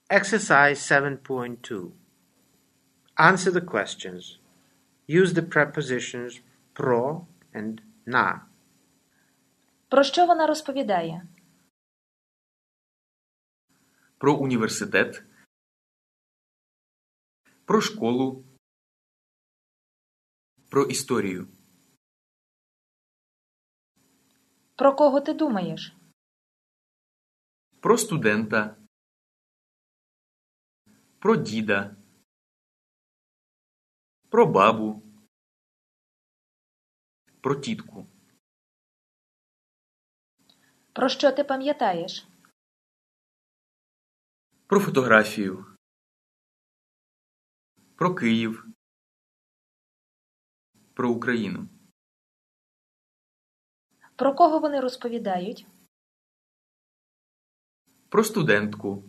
Exercise 7.2. Answer the questions. Use the prepositions pro and na. Про що вона розповідає? Про університет, про школу, про історію. Про кого ти думаєш? Про студента, про діда, про бабу, про тітку. Про що ти пам'ятаєш? Про фотографію, про Київ, про Україну. Про кого вони розповідають? Про студентку,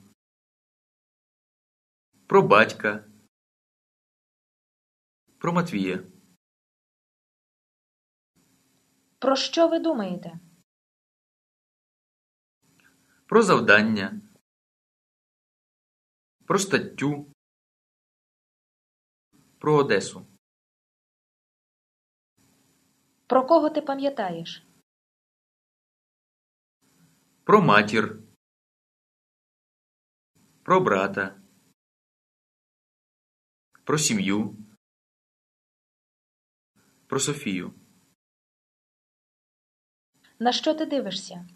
про батька, про Матвія. Про що ви думаєте? Про завдання, про статтю, про Одесу. Про кого ти пам'ятаєш? Про матір, про брата, про сім'ю, про Софію. На що ти дивишся?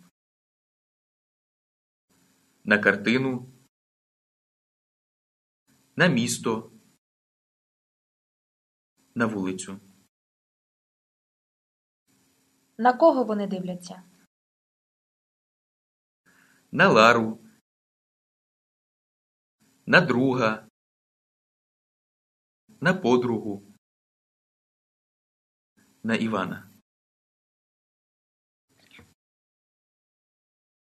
На картину, на місто, на вулицю. На кого вони дивляться? На Лару, на друга, на подругу, на Івана.